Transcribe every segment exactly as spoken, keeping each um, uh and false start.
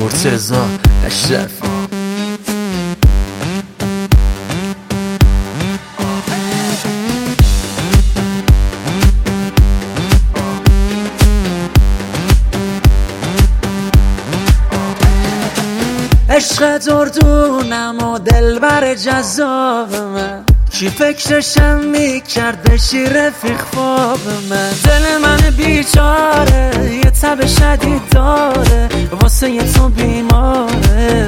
مرتضی اشرفی. عشق دردونم و دلبر جذاب من، کی فکرشم میکرده شیر رفیق خواب من. دل من بیچاره یه تب شدید داره، واسه یه تو بیماره.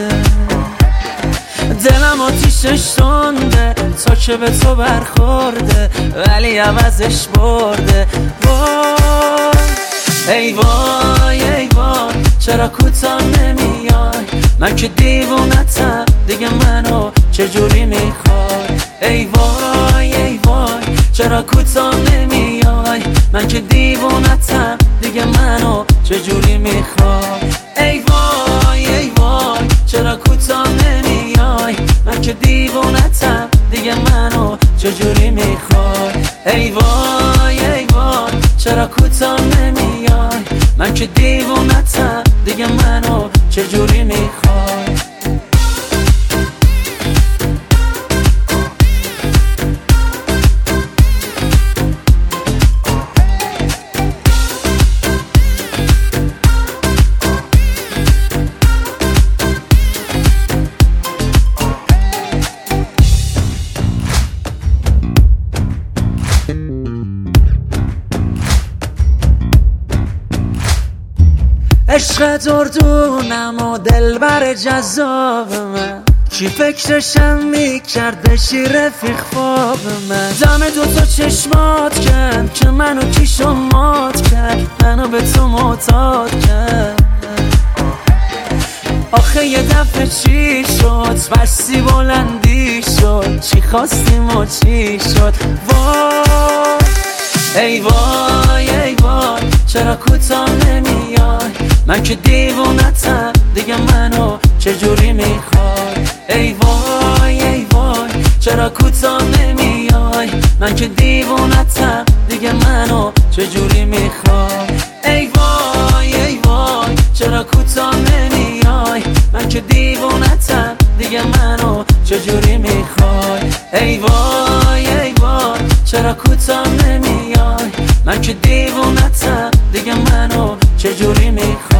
دلم آتیشش تنده تا که به تو برخورده، ولی عوضش برده. وای ای وای ای وای چرا کوتاه نمیای، من که دیوونتم دیگه منو چجوری میخوای. ای وای ای وای چرا کوتاه نمیای، من که دیوونتم دیگه منو چجوری میخوای. ای وای ای وای چرا کوتاه نمیای، من که دیوونتم دیگه منو چجوری میخوای. ای وای ای وای چرا کوتاه نمیای، من که دیوونتم دیگه منو چجوری میخوای. عشق دردونم و دلبر جذاب من، کی فکرشم میکرده شیر رفیق خواب من. دم دو تا چشمات کرد که منو کیشو مات کرد، منو به تو معتاد کرد. آخه یه دفعه چی شد بستی بلندی شد، چی خواستیم و چی شد. وای ای وای ای وای چرا کوتاه نمیای، من که دیوونتم دیگه منو چجوری میخوای. ای وای ای وای چرا کوتاه نمیای، من که دیوونتم دیگه منو چجوری میخوای. ای وای ای وای چرا کوتاه نمیای، من که دیوونتم دیگه منو چجوری میخوای. ای وای ای وای چرا کوتاه نمیای، من که دیوونتم دیگه منو چجوری میخوای.